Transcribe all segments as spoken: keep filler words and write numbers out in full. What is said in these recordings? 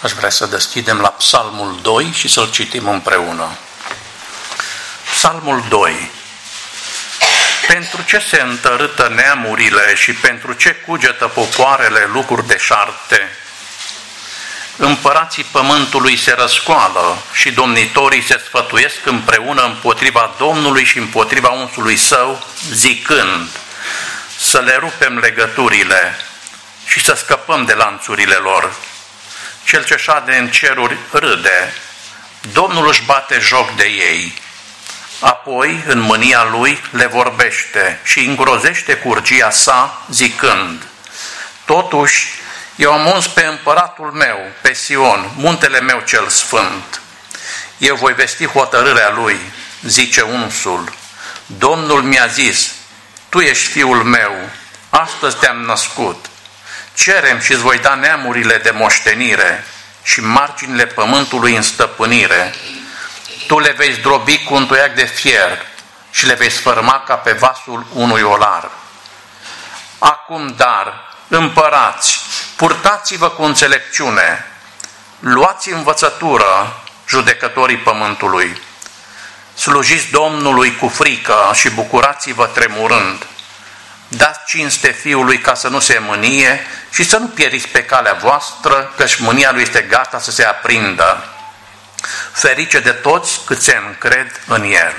Aș vrea să deschidem la Psalmul doi și să-l citim împreună. Psalmul doi. Pentru ce se întărâtă neamurile și pentru ce cugetă popoarele lucruri deșarte? Împărații pământului se răscoală și domnitorii se sfătuiesc împreună împotriva Domnului și împotriva unsului său, zicând: să le rupem legăturile și să scăpăm de lanțurile lor. Cel ce șade în ceruri râde, Domnul își bate joc de ei. Apoi, în mânia lui, le vorbește și îngrozește curgia sa, zicând: totuși, eu am uns pe împăratul meu, pe Sion, muntele meu cel sfânt. Eu voi vesti hotărârea lui, zice unsul. Domnul mi-a zis: tu ești fiul meu, astăzi te-am născut. Cerem și îți voi da neamurile de moștenire și marginile pământului în stăpânire. Tu le vei zdrobi cu un toiac de fier și le vei sfărâma ca pe vasul unui olar. Acum, dar, împărați, purtați-vă cu înțelepciune, luați învățătură, judecătorii pământului. Slujiți Domnului cu frică și bucurați-vă tremurând. Dați cinste Fiului ca să nu se mânie și să nu pieriți pe calea voastră, căci mânia lui este gata să se aprindă. Ferice de toți cât se încred în El.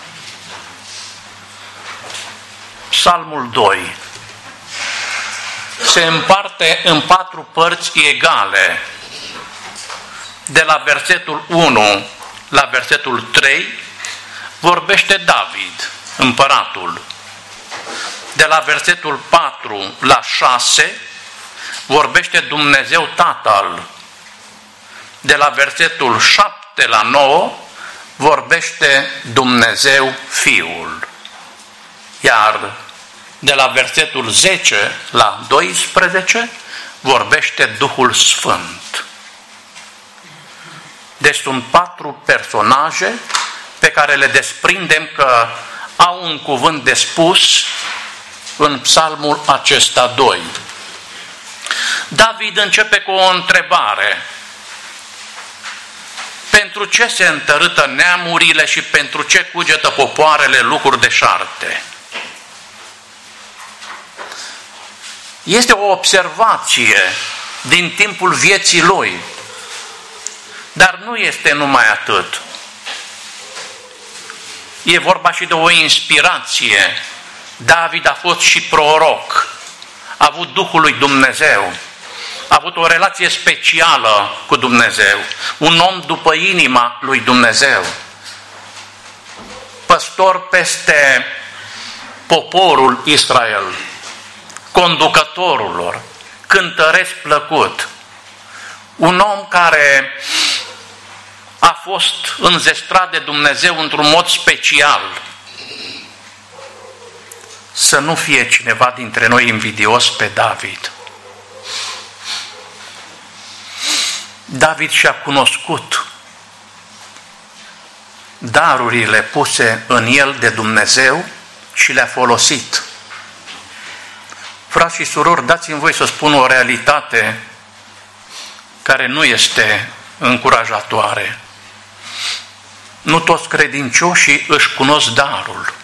Psalmul doi se împarte în patru părți egale. De la versetul unu la versetul trei vorbește David, împăratul. De la versetul patru la șase vorbește Dumnezeu Tatăl. De la versetul șapte la nouă vorbește Dumnezeu Fiul. Iar de la versetul zece la doisprezece vorbește Duhul Sfânt. Deci sunt patru personaje pe care le desprindem că au un cuvânt de spus în psalmul acesta doi. David începe cu o întrebare. Pentru ce se întărâtă neamurile și pentru ce cugetă popoarele lucruri deșarte? Este o observație din timpul vieții lui, dar nu este numai atât. E vorba și de o inspirație. David a fost și proroc, a avut Duhul lui Dumnezeu, a avut o relație specială cu Dumnezeu, un om după inima lui Dumnezeu, păstor peste poporul Israel, conducătorul lor, cântăreț plăcut, un om care a fost înzestrat de Dumnezeu într-un mod special. Să nu fie cineva dintre noi invidios pe David. David și-a cunoscut darurile puse în el de Dumnezeu și le-a folosit. Frați și surori, dați-mi voi să spun o realitate care nu este încurajatoare. Nu toți credincioșii își cunosc darul.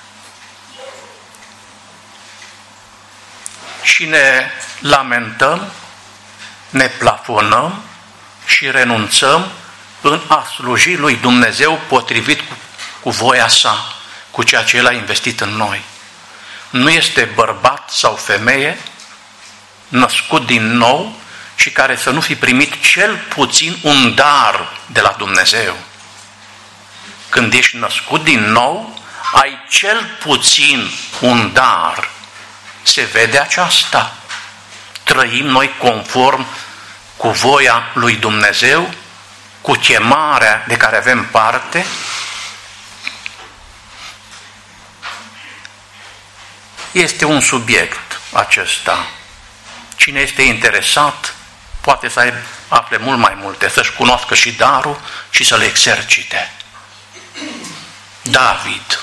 Și ne lamentăm, ne plafonăm și renunțăm în a sluji lui Dumnezeu potrivit cu, cu voia sa, cu ceea ce El a investit în noi. Nu este bărbat sau femeie născut din nou și care să nu fi primit cel puțin un dar de la Dumnezeu. Când ești născut din nou, ai cel puțin un dar. Se vede aceasta. Trăim noi conform cu voia lui Dumnezeu, cu chemarea de care avem parte. Este un subiect acesta. Cine este interesat poate să afle mult mai multe, să-și cunoască și darul și să le exercite. David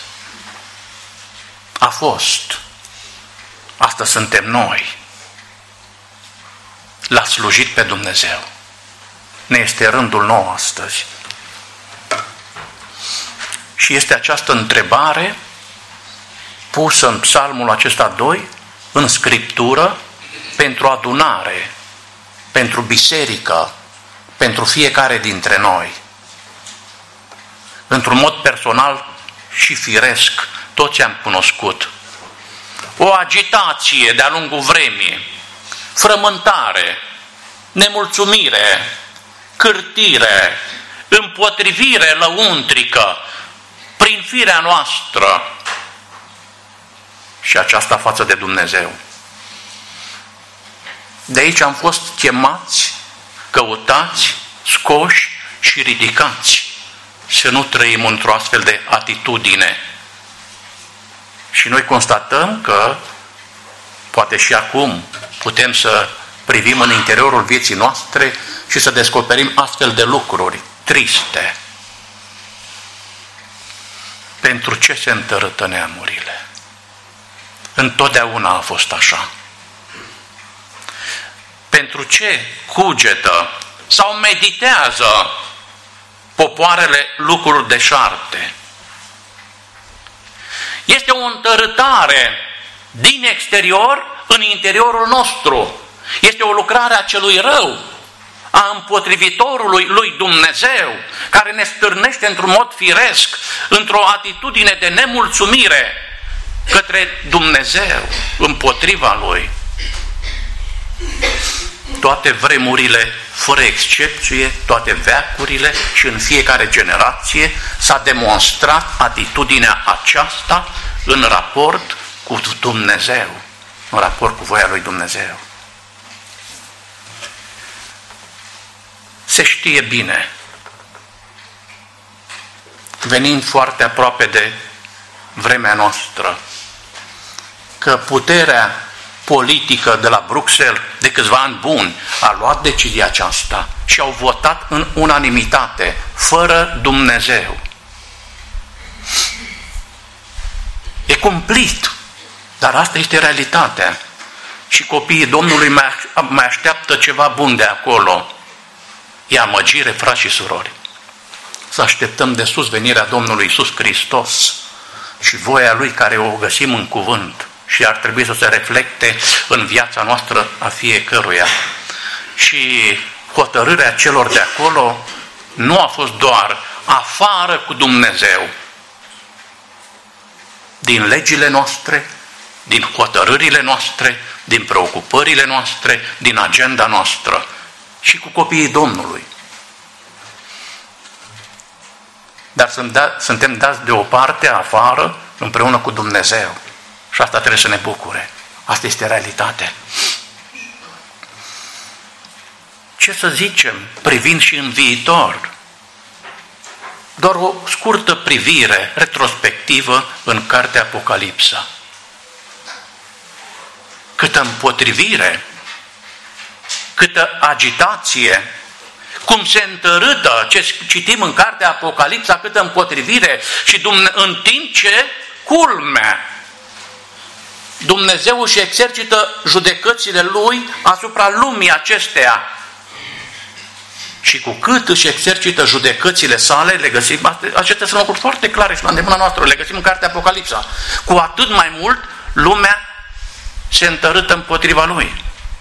a fost, asta suntem noi, l-a slujit pe Dumnezeu. ne este rândul nou astăzi. Și este această întrebare pusă în psalmul acesta doi, în Scriptură, pentru adunare, pentru biserică, pentru fiecare dintre noi. Într-un mod personal și firesc, toți am cunoscut o agitație de-a lungul vremii, frământare, nemulțumire, cârtire, împotrivire lăuntrică prin firea noastră și aceasta față de Dumnezeu. De aici am fost chemați, căutați, scoși și ridicați să nu trăim într-o astfel de atitudine. Și noi constatăm că poate și acum putem să privim în interiorul vieții noastre și să descoperim astfel de lucruri triste. Pentru ce se întărâtă neamurile? Întotdeauna a fost așa. Pentru ce cugetă sau meditează popoarele lucruri deșarte? Este o întărâtare din exterior în interiorul nostru. Este o lucrare a celui rău, a împotrivitorului lui Dumnezeu, care ne stârnește într-un mod firesc, într-o atitudine de nemulțumire către Dumnezeu, împotriva Lui. Toate vremurile, fără excepție, toate veacurile și în fiecare generație s-a demonstrat atitudinea aceasta în raport cu Dumnezeu, în raport cu voia lui Dumnezeu. Se știe bine, venind foarte aproape de vremea noastră, că puterea politică de la Bruxelles de câțiva ani buni a luat decizia aceasta și au votat în unanimitate, fără Dumnezeu. E cumplit, dar asta este realitatea. Și copiii Domnului mai așteaptă ceva bun de acolo. E amăgire, frați și surori. Să așteptăm de sus venirea Domnului Iisus Hristos și voia Lui care o găsim în cuvânt și ar trebui să se reflecte în viața noastră a fiecăruia. Și hotărârea celor de acolo nu a fost doar afară cu Dumnezeu, din legile noastre, din hotărârile noastre, din preocupările noastre, din agenda noastră, și cu copiii Domnului. Dar suntem dați deoparte, afară, împreună cu Dumnezeu. Și asta trebuie să ne bucure. Asta este realitatea. Ce să zicem, privind și în viitor? Doar o scurtă privire retrospectivă în cartea Apocalipsa. Câtă împotrivire, câtă agitație, cum se întărâtă, ce citim în cartea Apocalipsa, câtă împotrivire și Dumne- în timp ce, culmea, Dumnezeu își exercită judecățile Lui asupra lumii acesteia. Și cu cât își exercită judecățile sale, le găsim, acestea sunt lucruri foarte clare și la îndemâna noastră, le găsim în cartea Apocalipsa. Cu atât mai mult, lumea se întărâtă împotriva Lui.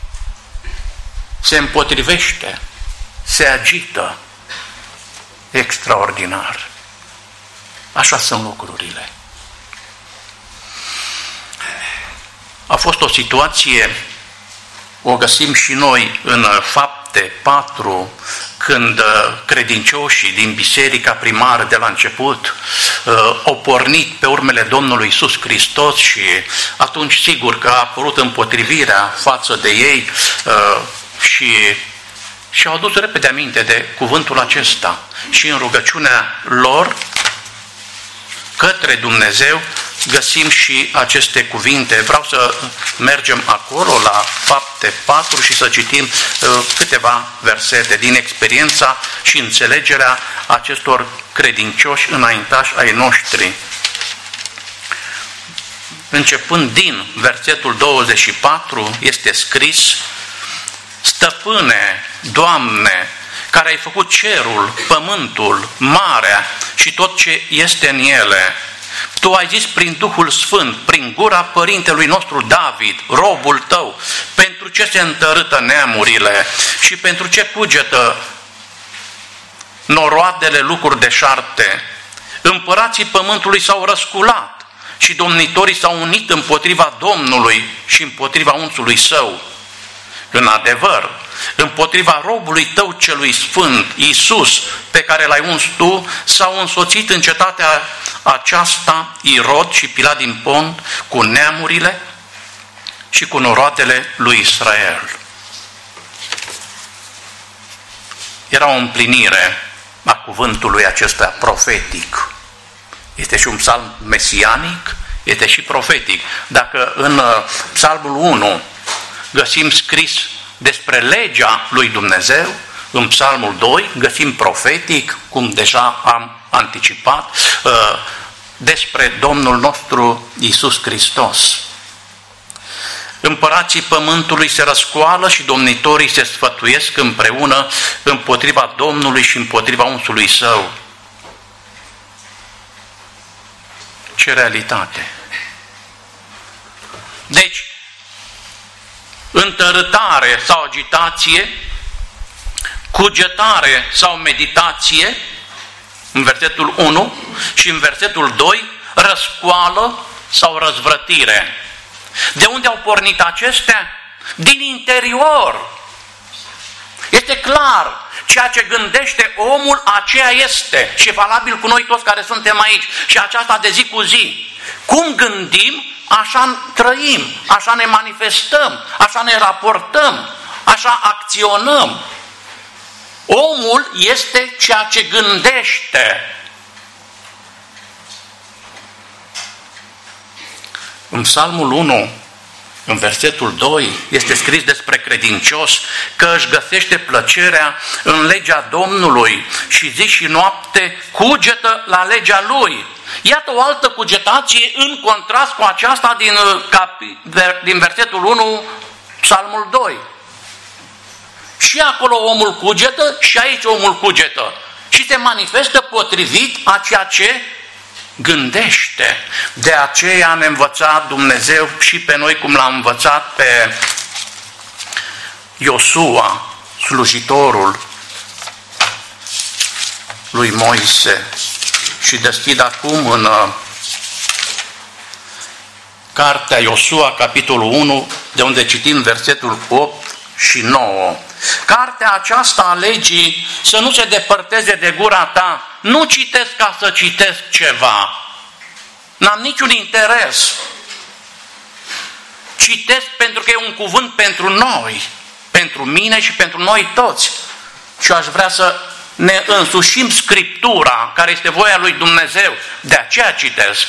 Se împotrivește, se agită. Extraordinar. Așa sunt lucrurile. A fost o situație, o găsim și noi în Fapte patru, când credincioșii din biserica primară de la început au pornit pe urmele Domnului Iisus Hristos și atunci sigur că a apărut împotrivirea față de ei și și-au adus repede aminte de cuvântul acesta și în rugăciunea lor către Dumnezeu găsim și aceste cuvinte. Vreau să mergem acolo la Fapte patru și să citim uh, câteva versete din experiența și înțelegerea acestor credincioși înaintași ai noștri. Începând din versetul douăzeci și patru este scris: Stăpâne, Doamne, care ai făcut cerul, pământul, marea și tot ce este în ele. Tu ai zis prin Duhul Sfânt, prin gura părintelui nostru David, robul tău, pentru ce se întărâtă neamurile și pentru ce cugetă noroadele lucruri deșarte. Împărații pământului s-au răsculat și domnitorii s-au unit împotriva Domnului și împotriva unsului său. În adevăr, împotriva robului tău celui sfânt, Iisus, pe care l-ai uns tu, s-au însoțit în cetatea aceasta Irod și Pilat din Pont cu neamurile și cu noroadele lui Israel. Era o împlinire a cuvântului acesta profetic. Este și un psalm mesianic, este și profetic. Dacă în psalmul unu găsim scris despre legea lui Dumnezeu, în psalmul doi găsim profetic, cum deja am anticipat, despre Domnul nostru Iisus Hristos. Împărații pământului se răscoală și domnitorii se sfătuiesc împreună împotriva Domnului și împotriva unsului său. Ce realitate! Deci, întărâtare sau agitație, cugetare sau meditație, în versetul unu, și în versetul doi, răscoală sau răzvrătire. De unde au pornit acestea? Din interior. Este clar, ceea ce gândește omul, aceea este. Și e valabil cu noi toți care suntem aici. Și aceasta de zi cu zi. Cum gândim, așa trăim, așa ne manifestăm, așa ne raportăm, așa acționăm. Omul este ceea ce gândește. În Psalmul unu, în versetul doi, este scris despre credincios că își găsește plăcerea în legea Domnului și zi și noapte cugetă la legea Lui. Iată o altă cugetație în contrast cu aceasta din, din versetul unu, Psalmul doi. Și acolo omul cugetă și aici omul cugetă. Și se manifestă potrivit a ceea ce gândește. De aceea ne-a învățat Dumnezeu și pe noi, cum l-a învățat pe Iosua, slujitorul lui Moise. Și deschid acum în cartea Iosua, capitolul unu, de unde citim versetul opt și nouă. Cartea aceasta a legii să nu se depărteze de gura ta. Nu citesc ca să citesc ceva. N-am niciun interes. Citesc pentru că e un cuvânt pentru noi, pentru mine și pentru noi toți. Și aș vrea să ne însușim Scriptura, care este voia lui Dumnezeu. De aceea citesc.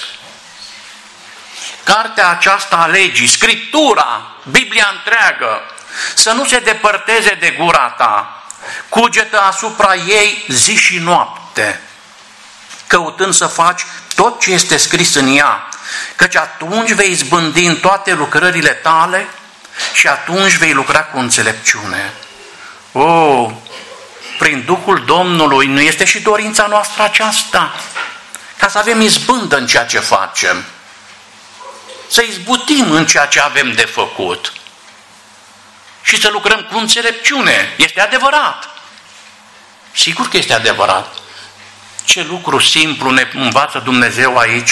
Cartea aceasta a legii, Scriptura, Biblia întreagă, să nu se depărteze de gura ta, cugetă asupra ei zi și noapte, căutând să faci tot ce este scris în ea, căci atunci vei izbândi în toate lucrările tale și atunci vei lucra cu înțelepciune. Oh, prin Duhul Domnului nu este și dorința noastră aceasta, ca să avem izbândă în ceea ce facem, să izbutim în ceea ce avem de făcut și să lucrăm cu înțelepciune. Este adevărat. Sigur că este adevărat. Ce lucru simplu ne învață Dumnezeu aici,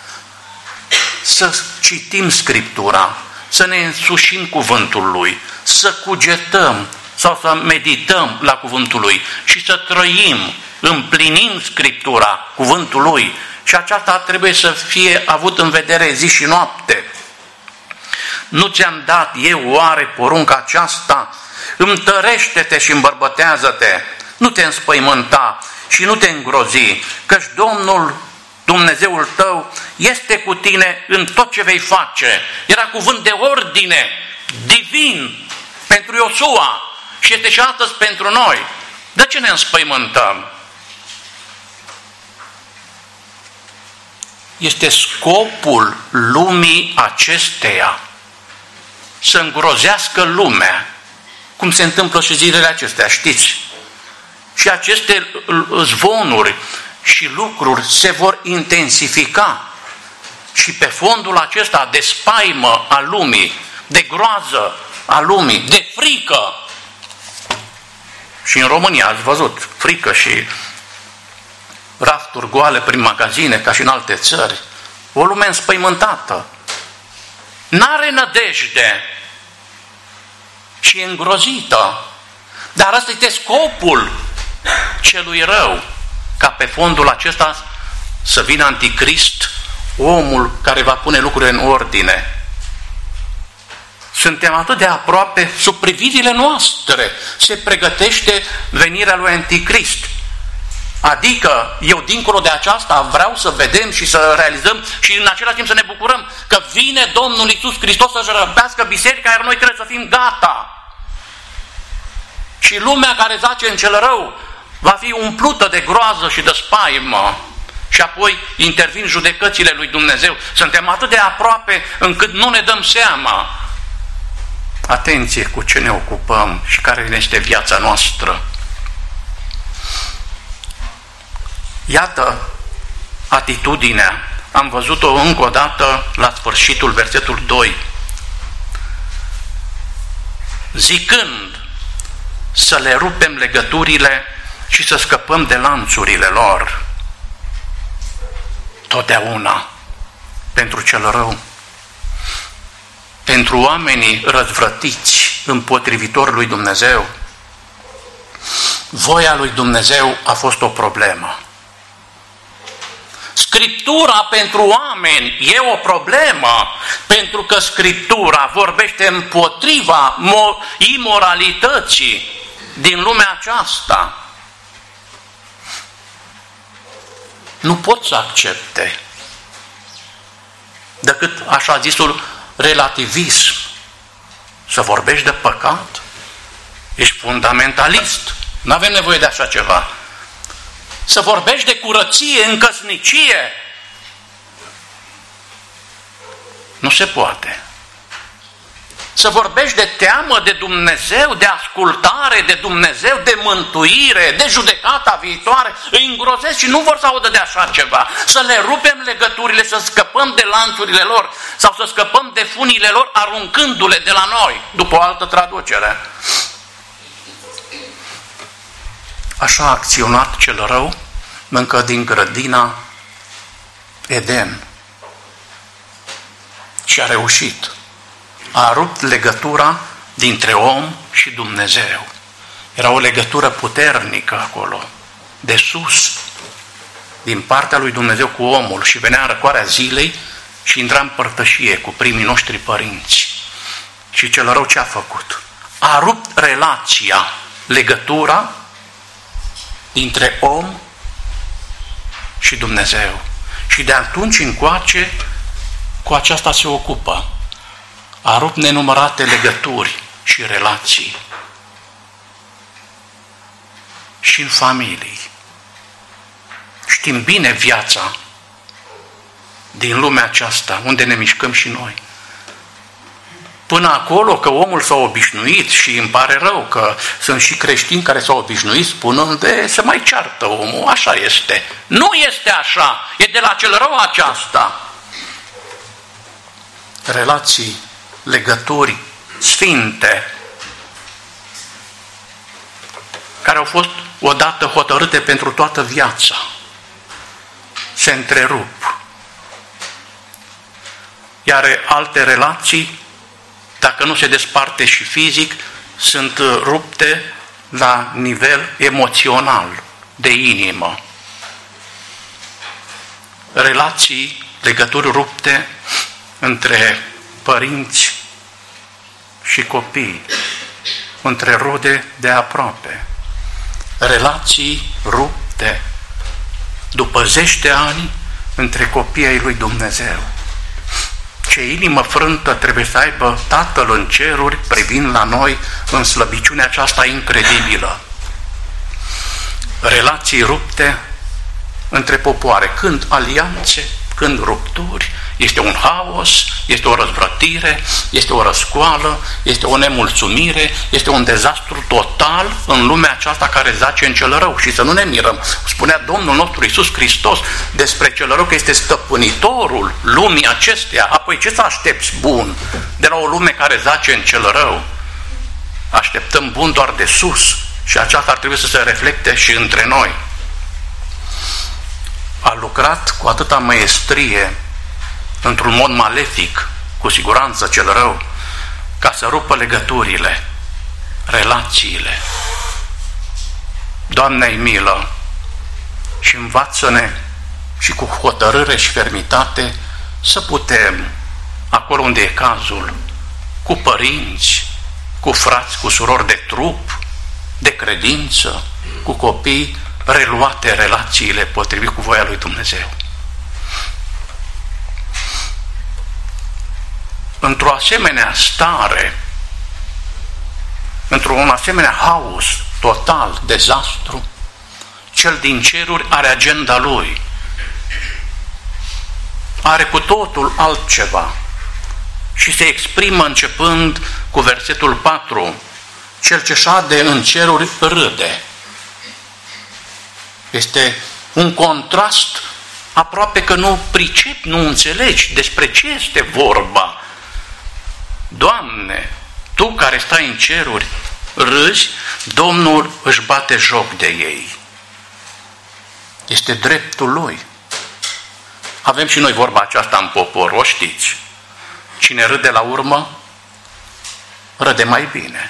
să citim Scriptura, să ne însușim cuvântul Lui, să cugetăm sau să medităm la cuvântul Lui și să trăim, împlinim Scriptura, cuvântul Lui. Și aceasta trebuie să fie avut în vedere zi și noapte. Nu ți-am dat eu oare porunca aceasta? Întărește-te și îmbărbătează-te, nu te înspăimânta și nu te îngrozi, căci Domnul Dumnezeul tău este cu tine în tot ce vei face. Era cuvânt de ordine divin pentru Iosua și este și astăzi pentru noi. De ce ne înspăimântăm? Este scopul lumii acesteia să îngrozească lumea, cum se întâmplă și zilele acestea, știți? Și aceste zvonuri și lucruri se vor intensifica. Și pe fondul acesta de spaimă a lumii, de groază a lumii, de frică. Și în România ați văzut frică și rafturi goale prin magazine, ca și în alte țări. O lume înspăimântată. N-are nădejde și e îngrozită. Dar ăsta este scopul celui rău, ca pe fondul acesta să vină Anticrist, omul care va pune lucrurile în ordine. Suntem atât de aproape, sub privirile noastre se pregătește venirea lui Anticrist. Adică, eu dincolo de aceasta vreau să vedem și să realizăm și în același timp să ne bucurăm că vine Domnul Iisus Hristos să-și răbească biserica, iar noi trebuie să fim gata. Și lumea care zace în cel rău va fi umplută de groază și de spaimă. Și apoi intervin judecățile lui Dumnezeu. Suntem atât de aproape încât nu ne dăm seama. Atenție cu ce ne ocupăm și care este viața noastră. Iată atitudinea. Am văzut-o încă o dată la sfârșitul versetul doi. Zicând să le rupem legăturile și să scăpăm de lanțurile lor. Totdeauna pentru cel rău, pentru oamenii răzvrătiți împotrivitori lui Dumnezeu, voia lui Dumnezeu a fost o problemă. Scriptura pentru oameni e o problemă, pentru că Scriptura vorbește împotriva imoralității din lumea aceasta. Nu pot să accepte decât așa zisul relativism. Să vorbești de păcat? Ești fundamentalist. Nu avem nevoie de așa ceva. Să vorbești de curăție în căsnicie? Nu se poate. Să vorbești de teamă de Dumnezeu, de ascultare de Dumnezeu, de mântuire, de judecata viitoare, îi îngrozesc și nu vor să audă de așa ceva. Să le rupem legăturile, să scăpăm de lanțurile lor sau să scăpăm de funile lor aruncându-le de la noi, după o altă traducere. Așa a acționat cel rău încă din grădina Eden. Și a reușit. A rupt legătura dintre om și Dumnezeu. Era o legătură puternică acolo, de sus, din partea lui Dumnezeu cu omul, și venea în răcoarea zilei și intra în părtășie cu primii noștri părinți. Și cel rău ce a făcut? A rupt relația, legătura dintre om și Dumnezeu. Și de atunci încoace cu aceasta se ocupă. A rupt nenumărate legături și relații. Și în familii. Știm bine viața din lumea aceasta, unde ne mișcăm și noi. Până acolo că omul s-a obișnuit și îmi pare rău că sunt și creștini care s-au obișnuit spunând de se mai ceartă omul, așa este. Nu este așa, e de la cel rău aceasta. Relații, legături sfinte, care au fost odată hotărâte pentru toată viața, se întrerup. Iar alte relații, dacă nu se desparte și fizic, sunt rupte la nivel emoțional, de inimă. Relații, legături rupte între părinți și copii, între rude de aproape. Relații rupte după zeci de ani între copiii ai lui Dumnezeu. Ce inimă frântă trebuie să aibă Tatăl în ceruri privind la noi în slăbiciunea aceasta incredibilă. Relații rupte între popoare, când alianțe, când rupturi, Este un haos, este o răzvrătire, este o răscoală, este o nemulțumire, este un dezastru total în lumea aceasta care zace în cel rău. Și să nu ne mirăm. Spunea Domnul nostru Iisus Hristos despre cel rău că este stăpânitorul lumii acesteia. Apoi ce să aștepți bun de la o lume care zace în cel rău? Așteptăm bun doar de sus și aceasta ar trebui să se reflecte și între noi. A lucrat cu atâta maestrie, într-un mod malefic, cu siguranță cel rău, ca să rupă legăturile, relațiile. Doamne-i milă și învață-ne și cu hotărâre și fermitate să putem, acolo unde e cazul, cu părinți, cu frați, cu surori de trup, de credință, cu copii, reluate relațiile potrivit cu voia lui Dumnezeu. Într-o asemenea stare, într-un asemenea haos total, dezastru, cel din ceruri are agenda lui. Are cu totul altceva și se exprimă începând cu versetul patru. Cel ce șade în ceruri râde. Este un contrast aproape că nu pricepi, nu înțelegi despre ce este vorba. Doamne, Tu care stai în ceruri, râzi, Domnul își bate joc de ei. Este dreptul Lui. Avem și noi vorba aceasta în popor, o știți. Cine râde la urmă, râde mai bine.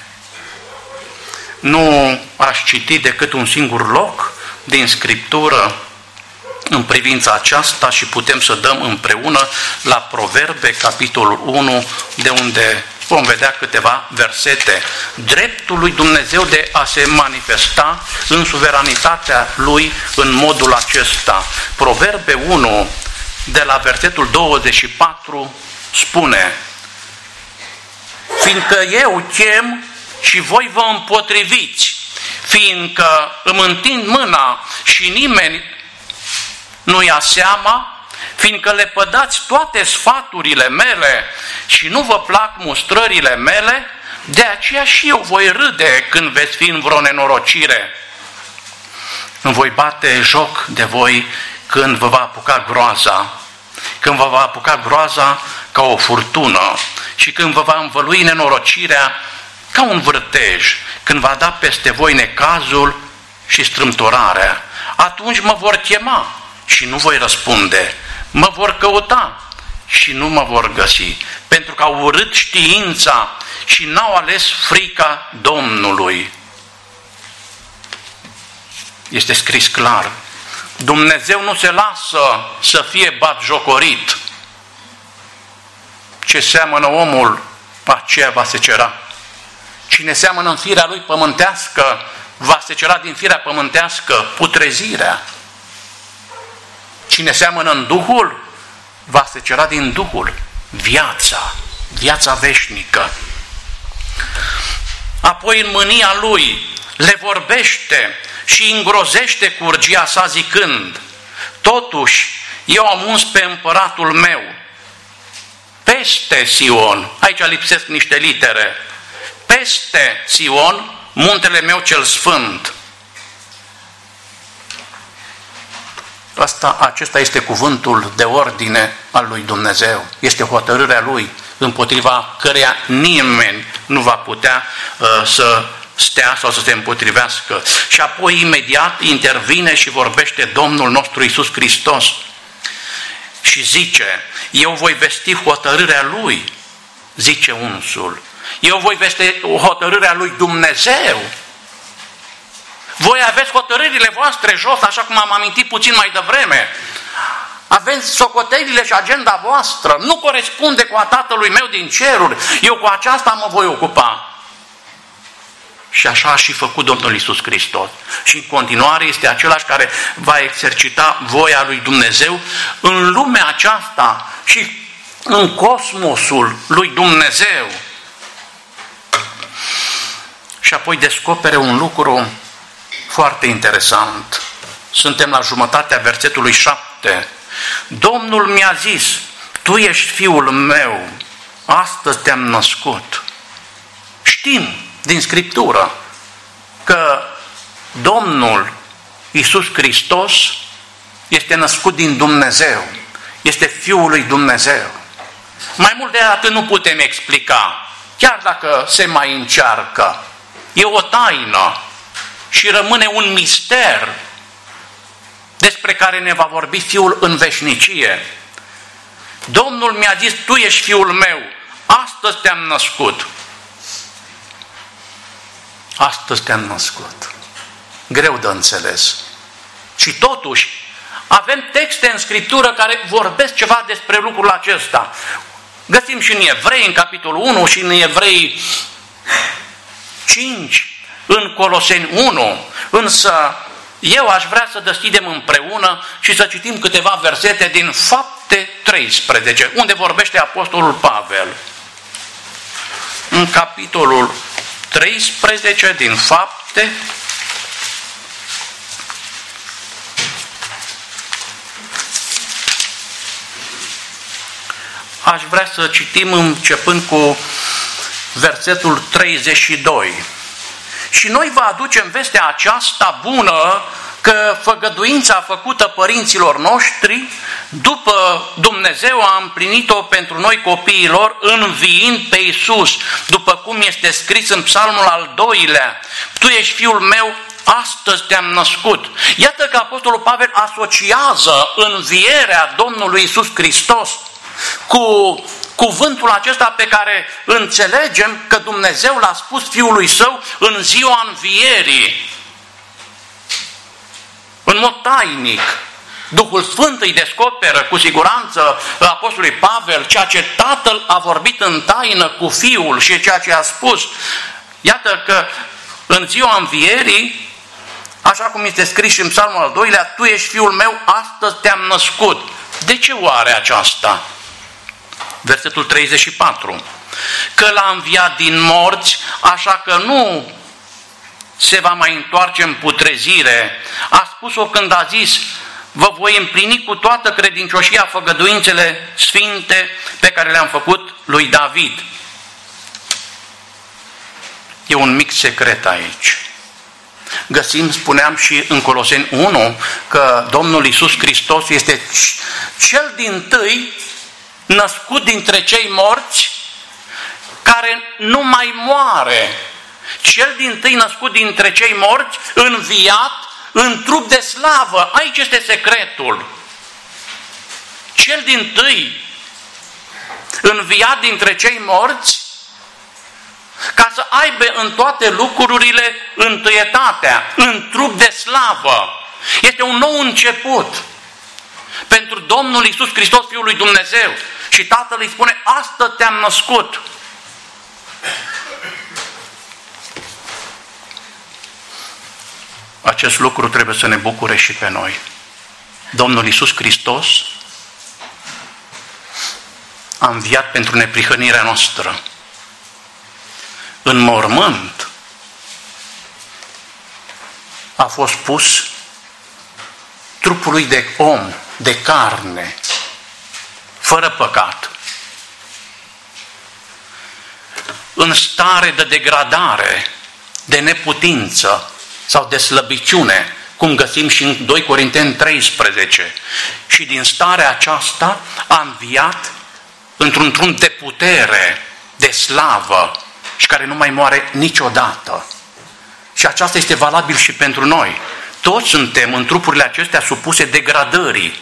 Nu aș citi decât un singur loc din Scriptură în privința aceasta și putem să dăm împreună la Proverbe, capitolul unu, de unde vom vedea câteva versete. Dreptul lui Dumnezeu de a se manifesta în suveranitatea Lui în modul acesta. Proverbe unu, de la versetul douăzeci și patru, spune: fiindcă eu chem și voi vă împotriviți, fiindcă îmi întind mâna și nimeni nu ia seama, fiindcă le pădați toate sfaturile mele și nu vă plac mustrările mele, de aceea și eu voi râde când veți fi în vreo nenorocire. Îmi voi bate joc de voi când vă va apuca groaza, când vă va apuca groaza ca o furtună și când vă va învălui nenorocirea ca un vârtej, când va da peste voi necazul și strâmtorarea. Atunci mă vor chema și nu voi răspunde, mă vor căuta și nu mă vor găsi, pentru că au urât știința și n-au ales frica Domnului. Este scris clar. Dumnezeu nu se lasă să fie batjocorit. Ce seamănă omul, aceea va secera. Cine seamănă în firea lui pământească, va secera din firea pământească putrezirea. Cine seamănă în Duhul, va secera din Duhul viața, viața veșnică. Apoi în mânia lui le vorbește și îngrozește cu urgia sa zicând: totuși eu am uns pe împăratul meu. Peste Sion, aici lipsesc niște litere, peste Sion, muntele meu cel sfânt. Asta, acesta este cuvântul de ordine al lui Dumnezeu. Este hotărârea Lui, împotriva căreia nimeni nu va putea uh, să stea sau să se împotrivească. Și apoi imediat intervine și vorbește Domnul nostru Iisus Hristos și zice: eu voi vesti hotărârea Lui, zice unsul. Eu voi vesti hotărârea lui Dumnezeu. Voi aveți hotărârile voastre jos, așa cum am amintit puțin mai devreme. Aveți socotelile și agenda voastră. Nu corespunde cu a Tatălui meu din ceruri. Eu cu aceasta mă voi ocupa. Și așa a și făcut Domnul Iisus Hristos. Și în continuare este același care va exercita voia lui Dumnezeu în lumea aceasta și în cosmosul lui Dumnezeu. Și apoi descopere un lucru foarte interesant. Suntem la jumătatea versetului șapte. Domnul mi-a zis: Tu ești Fiul meu, astăzi te-am născut. Știm din Scriptură că Domnul Iisus Hristos este născut din Dumnezeu, este Fiul lui Dumnezeu. Mai mult de atât nu putem explica, chiar dacă se mai încearcă. E o taină și rămâne un mister despre care ne va vorbi Fiul în veșnicie. Domnul mi-a zis, tu ești Fiul meu, astăzi te-am născut. Astăzi te-am născut. Greu de înțeles. Și totuși, avem texte în Scriptură care vorbesc ceva despre lucrul acesta. Găsim și în Evrei, în capitolul unu, și în Evrei cinci, în Coloseni unu, însă eu aș vrea să deschidem împreună și să citim câteva versete din Fapte treisprezece, unde vorbește Apostolul Pavel. În capitolul treisprezece din Fapte, aș vrea să citim începând cu versetul treizeci și doi. Și noi vă aducem vestea aceasta bună, că făgăduința făcută părinților noștri, după Dumnezeu a împlinit-o pentru noi copiilor, înviind pe Iisus, după cum este scris în Psalmul al doilea, tu ești Fiul meu, astăzi te-am născut. Iată că Apostolul Pavel asociază învierea Domnului Iisus Hristos cu cuvântul acesta pe care înțelegem că Dumnezeu l-a spus Fiului Său în ziua învierii. În mod tainic, Duhul Sfânt îi descoperă cu siguranță Apostolului Pavel ceea ce Tatăl a vorbit în taină cu Fiul și ceea ce a spus. Iată că în ziua învierii, așa cum este scris și în Psalmul al doilea, tu ești Fiul meu, astăzi te-am născut. De ce oare aceasta? Versetul treizeci și patru. Că l-a înviat din morți, așa că nu se va mai întoarce în putrezire. A spus-o când a zis, vă voi împlini cu toată credincioșia făgăduințele sfinte pe care le-am făcut lui David. E un mic secret aici. Găsim, spuneam și în Coloseni unu, că Domnul Iisus Hristos este cel dintâi născut dintre cei morți, care nu mai moare. Cel dintâi născut dintre cei morți, înviat în trup de slavă. Aici este secretul. Cel dintâi înviat dintre cei morți, ca să aibă în toate lucrurile întâietatea, în trup de slavă. Este un nou început pentru Domnul Iisus Hristos, Fiul lui Dumnezeu. Și Tatăl îi spune, astăzi te-am născut. Acest lucru trebuie să ne bucure și pe noi. Domnul Iisus Hristos a înviat pentru neprihănirea noastră. În mormânt a fost pus trupul lui de om, de carne, fără păcat, în stare de degradare, de neputință sau de slăbiciune, cum găsim și în doi Corinteni treisprezece. Și din starea aceasta a înviat într-un trun de putere, de slavă, și care nu mai moare niciodată. Și aceasta este valabil și pentru noi. Toți suntem în trupurile acestea supuse degradării,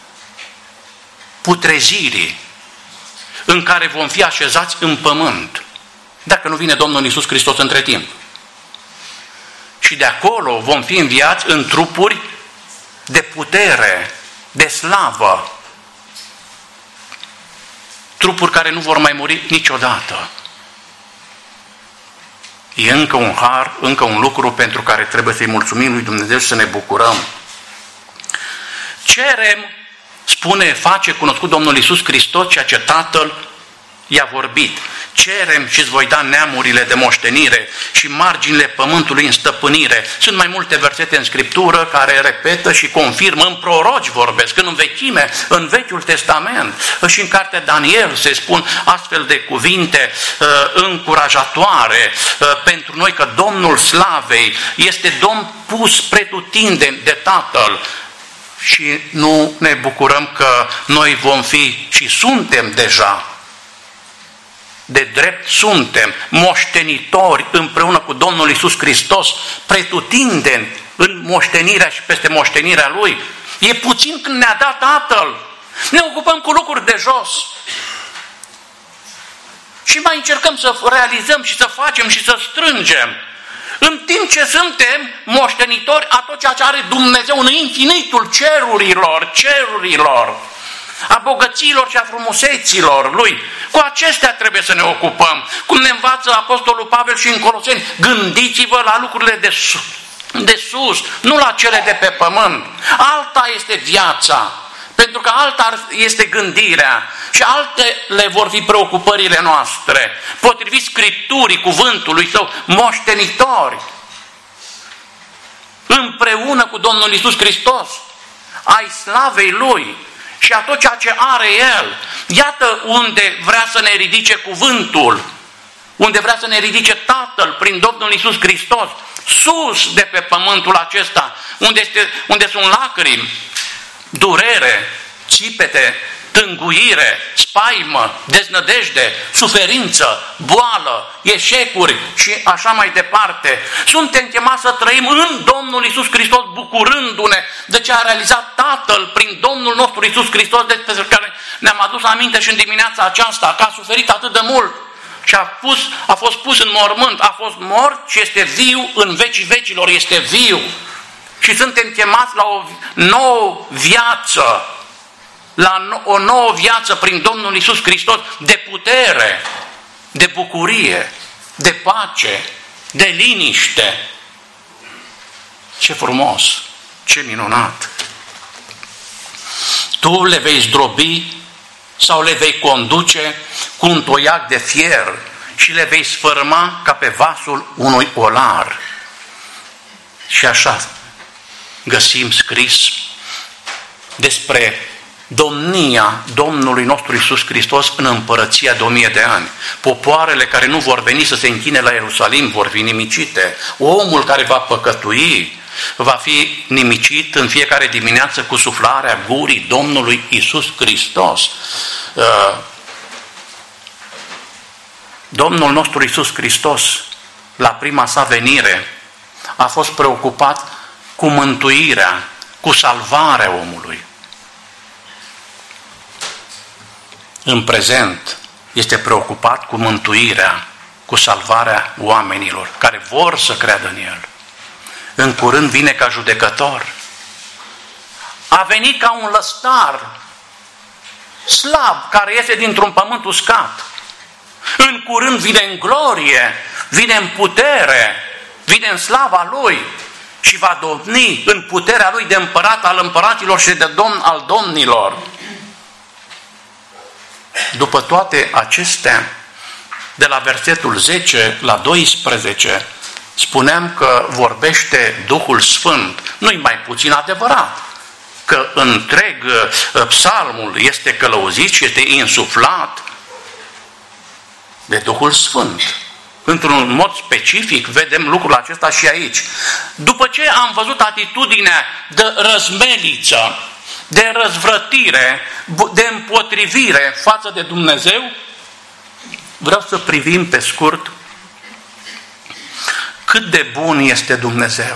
putrezirii, în care vom fi așezați în pământ, dacă nu vine Domnul Iisus Hristos între timp. Și de acolo vom fi înviați în trupuri de putere, de slavă, trupuri care nu vor mai muri niciodată. E încă un har, încă un lucru pentru care trebuie să-i mulțumim lui Dumnezeu și să ne bucurăm. Cerem, spune, face cunoscut Domnul Iisus Hristos ceea ce Tatăl i-a vorbit. cerem și îți voi da neamurile de moștenire și marginile pământului în stăpânire. Sunt mai multe versete în Scriptură care repetă și confirmă, în proroci vorbesc, în vechime, în Vechiul Testament și în cartea Daniel se spun astfel de cuvinte uh, încurajatoare uh, pentru noi, că Domnul Slavei este Domn pus pretutindeni de Tatăl. Și nu ne bucurăm că noi vom fi și suntem deja, de drept suntem moștenitori împreună cu Domnul Iisus Hristos, pretutindeni în moștenirea și peste moștenirea Lui. E puțin când ne-a dat Tatăl. Ne ocupăm cu lucruri de jos. Și mai încercăm să realizăm și să facem și să strângem. În timp ce suntem moștenitori a tot ceea ce are Dumnezeu în infinitul cerurilor, cerurilor, a bogăților și a frumuseților Lui. Cu acestea trebuie să ne ocupăm. Cum ne învață Apostolul Pavel și în Coloseni, gândiți-vă la lucrurile de sus, de sus, nu la cele de pe pământ. Alta este viața, pentru că alta este gândirea și altele vor fi preocupările noastre. Potrivit Scripturii, cuvântului Său, moștenitori, împreună cu Domnul Iisus Hristos, ai slavei Lui și a tot ceea ce are El. Iată unde vrea să ne ridice cuvântul, unde vrea să ne ridice Tatăl prin Domnul Iisus Hristos, sus de pe pământul acesta, unde, este, unde sunt lacrimi, durere, țipete, tânguire, spaimă, deznădejde, suferință, boală, eșecuri și așa mai departe. Suntem chemați să trăim în Domnul Iisus Hristos, bucurându-ne de ce a realizat Tatăl prin Domnul nostru Iisus Hristos, despre care ne-am adus aminte și în dimineața aceasta, că a suferit atât de mult și a, pus, a fost pus în mormânt, a fost mort și este viu în vecii vecilor, este viu. Și suntem chemați la o nouă viață, la o nouă viață prin Domnul Iisus Hristos, de putere, de bucurie, de pace, de liniște. Ce frumos, ce minunat! Tu le vei zdrobi sau le vei conduce cu un toiac de fier și le vei sfărâma ca pe vasul unui olar. Și așa găsim scris despre domnia Domnului nostru Iisus Hristos în împărăția de o mie de ani. Popoarele care nu vor veni să se închine la Ierusalim vor fi nimicite. Omul care va păcătui va fi nimicit în fiecare dimineață cu suflarea gurii Domnului Iisus Hristos. Domnul nostru Iisus Hristos, la prima sa venire, a fost preocupat cu mântuirea, cu salvarea omului. În prezent este preocupat cu mântuirea, cu salvarea oamenilor care vor să creadă în El. În curând vine ca judecător. A venit ca un lăstar slab care iese dintr-un pământ uscat. În curând vine în glorie, vine în putere, vine în slava Lui și va domni în puterea Lui de împărat al împăraților și de domn al domnilor. După toate acestea, de la versetul zece la doisprezece, spuneam că vorbește Duhul Sfânt. Nu-i mai puțin adevărat că întreg psalmul este călăuzit și este insuflat de Duhul Sfânt. Într-un mod specific vedem lucrul acesta și aici. După ce am văzut atitudinea de răzmeliță, de răzvrătire, de împotrivire față de Dumnezeu, vreau să privim pe scurt cât de bun este Dumnezeu,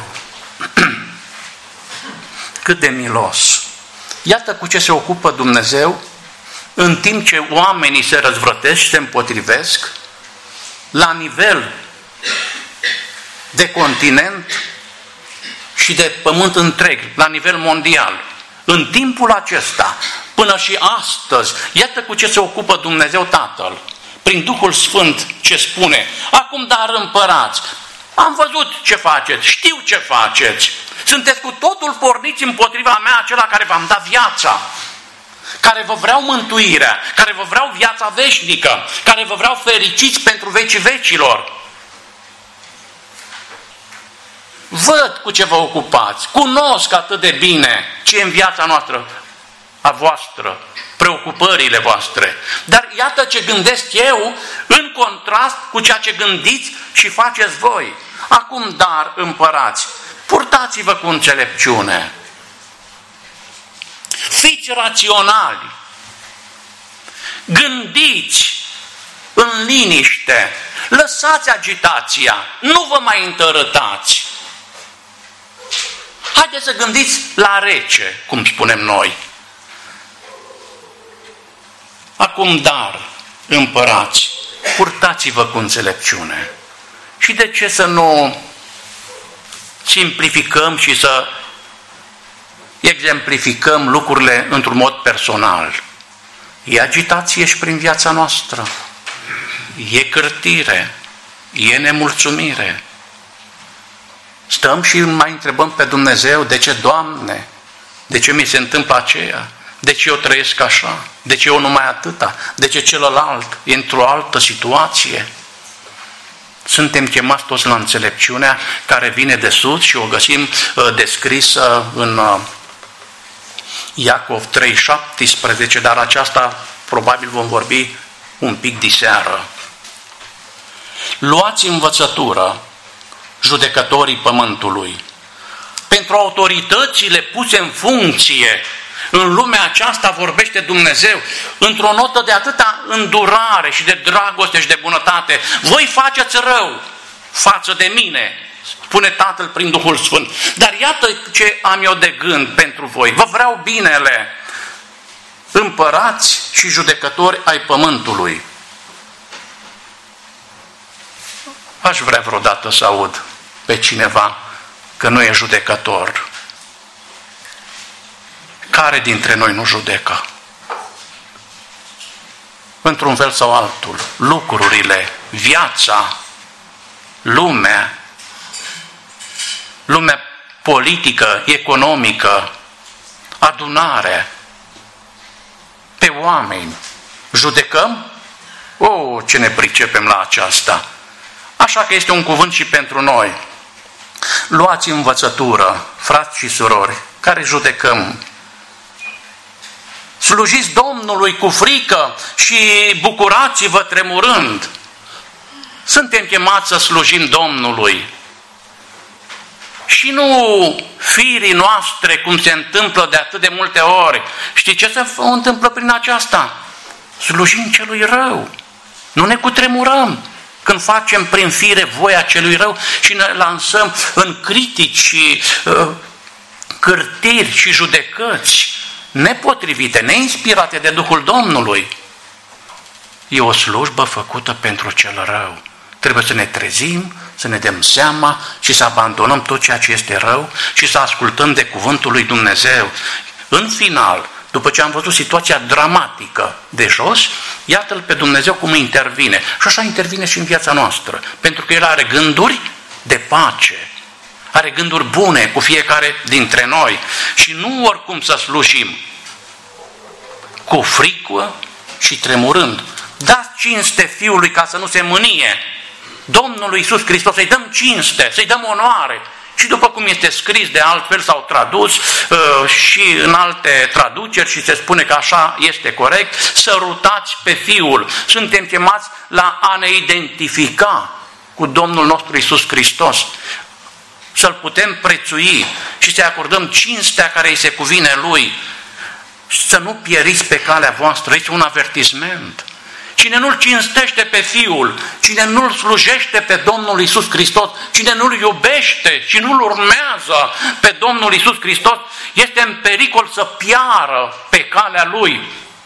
cât de milos. Iată cu ce se ocupă Dumnezeu în timp ce oamenii se răzvrătesc și se împotrivesc la nivel de continent și de pământ întreg, la nivel mondial. În timpul acesta, până și astăzi, iată cu ce se ocupă Dumnezeu Tatăl, prin Duhul Sfânt ce spune: acum dar împărați, am văzut ce faceți, știu ce faceți, sunteți cu totul porniți împotriva mea, acela care v-am dat viața. care vă vreau mântuirea, care vă vreau viața veșnică, care vă vreau fericiți pentru vecii vecilor. Văd cu ce vă ocupați, cunosc atât de bine ce e în viața noastră, a voastră, preocupările voastre. Dar iată ce gândesc eu în contrast cu ceea ce gândiți și faceți voi. Acum, dar, împărați, purtați-vă cu înțelepciune. Fiți raționali. Gândiți în liniște. Lăsați agitația. Nu vă mai întărâtați. Haideți să gândiți la rece, cum spunem noi. Acum, dar, împărați, purtați-vă cu înțelepciune. Și de ce să nu simplificăm și să exemplificăm lucrurile într-un mod personal? E agitație și prin viața noastră. E cârtire. E nemulțumire. Stăm și mai întrebăm pe Dumnezeu, de ce, Doamne? De ce mi se întâmplă aceea? De ce eu trăiesc așa? De ce eu numai atâta? De ce celălalt e într-o altă situație? Suntem chemați toți la înțelepciunea care vine de sus și o găsim uh, descrisă în uh, Iacov trei șaptesprezece, dar aceasta probabil vom vorbi un pic diseară. Luați învățătură, judecătorii pământului, pentru autoritățile puse în funcție. În lumea aceasta vorbește Dumnezeu într-o notă de atâta îndurare și de dragoste și de bunătate. Voi faceți rău față de mine, spune Tatăl prin Duhul Sfânt. Dar iată ce am eu de gând pentru voi. Vă vreau binele, împărați și judecători ai pământului. Aș vrea vreodată să aud pe cineva că nu e judecător. Care dintre noi nu judecă? Într-un fel sau altul, lucrurile, viața, lumea, lumea politică, economică, adunare, pe oameni. Judecăm? Oh, ce ne pricepem la aceasta! Așa că este un cuvânt și pentru noi. Luați învățătură, frați și surori, care judecăm. Slujiți Domnului cu frică și bucurați-vă tremurând. Suntem chemați să slujim Domnului. Și nu firii noastre, cum se întâmplă de atât de multe ori. Știi ce se întâmplă prin aceasta? Slujim celui rău. Nu ne cutremurăm când facem prin fire voia celui rău și ne lansăm în critici și uh, cârtiri și judecăți nepotrivite, neinspirate de Duhul Domnului. E o slujbă făcută pentru cel rău. Trebuie să ne trezim, să ne dăm seama și să abandonăm tot ceea ce este rău și să ascultăm de cuvântul lui Dumnezeu. În final, după ce am văzut situația dramatică de jos, iată-L pe Dumnezeu cum intervine. Și așa intervine și în viața noastră. Pentru că El are gânduri de pace. Are gânduri bune cu fiecare dintre noi. Și nu oricum să slujim. Cu frică și tremurând. Dați cinste Fiului ca să nu se mânie. Domnului Iisus Hristos, să-i dăm cinste, să-i dăm onoare. Și după cum este scris de altfel sau tradus uh, și în alte traduceri și se spune că așa este corect, sărutați pe Fiul. Suntem chemați la a ne identifica cu Domnul nostru Iisus Hristos. Să-L putem prețui și să-i acordăm cinstea care îi se cuvine Lui. Să nu pieriți pe calea voastră, este un avertisment. Cine nu-L cinstește pe Fiul, cine nu-L slujește pe Domnul Iisus Hristos, cine nu-L iubește și nu-L urmează pe Domnul Iisus Hristos, este în pericol să piară pe calea Lui.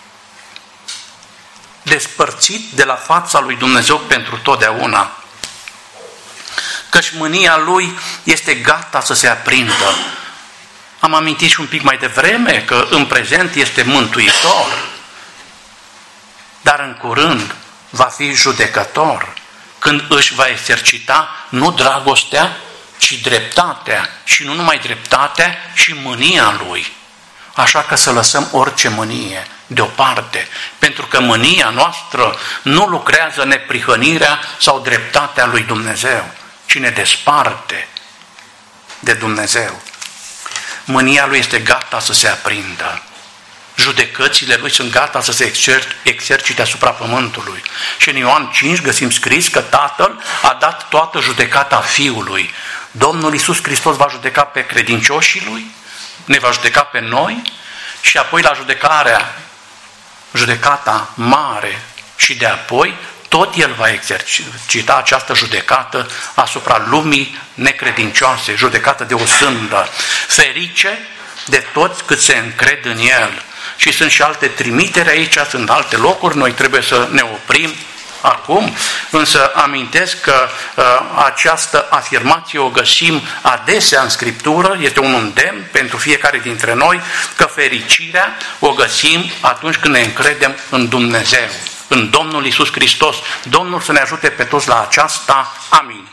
Despărțit de la fața lui Dumnezeu pentru totdeauna. Căci mânia Lui este gata să se aprindă. Am amintit și un pic mai devreme că în prezent este mântuitor. Dar în curând va fi judecător când își va exercita nu dragostea, ci dreptatea. Și nu numai dreptatea, ci mânia Lui. Așa că să lăsăm orice mânie, deoparte, pentru că mânia noastră nu lucrează neprihănirea sau dreptatea lui Dumnezeu, ci ne desparte de Dumnezeu. Mânia lui este gata să se aprindă. Judecățile lui sunt gata să se exer- exercite asupra pământului. Și în Ioan cinci găsim scris că Tatăl a dat toată judecata Fiului. Domnul Iisus Hristos va judeca pe credincioșii lui, ne va judeca pe noi și apoi la judecarea, judecata mare și de apoi tot El va exercita această judecată asupra lumii necredincioase, judecată de o sândă. Ferice de toți cât se încred în El. Și sunt și alte trimiteri aici, sunt alte locuri, noi trebuie să ne oprim acum, însă amintesc că uh, această afirmație o găsim adesea în Scriptură, este un îndemn pentru fiecare dintre noi, că fericirea o găsim atunci când ne încredem în Dumnezeu, în Domnul Iisus Hristos. Domnul să ne ajute pe toți la aceasta. Amin.